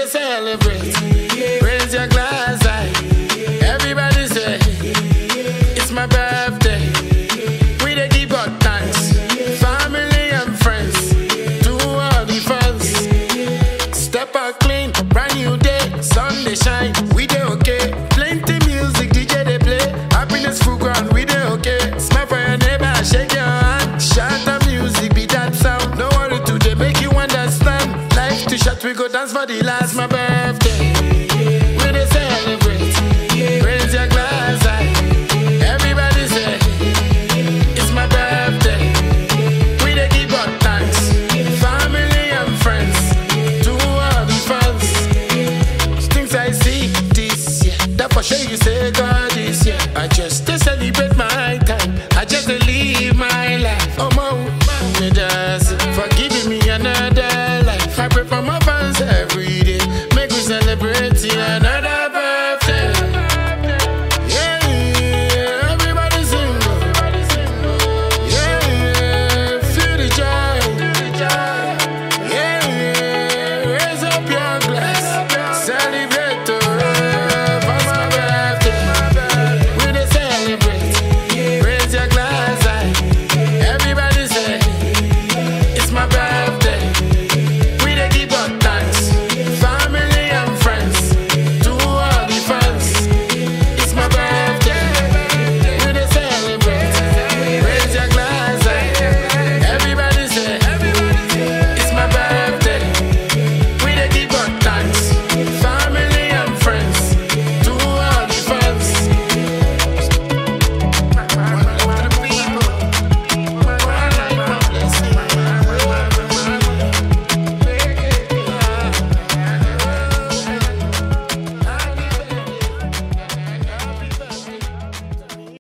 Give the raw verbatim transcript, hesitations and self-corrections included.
dey celebrate. Raise your glass high. Everybody say, it's my birthday. We dey give God thanks. Family and friends, to all the fans. Step out clean, brand new day, sun dey shine. We dey okay. Plenty music, D J dey play. Happiness full ground, we dey okay. Smile for your neighbor, shake your hand. Shout out music, be that sound. No worry today, make you understand. Life too short, we go dance for the last, my birthday.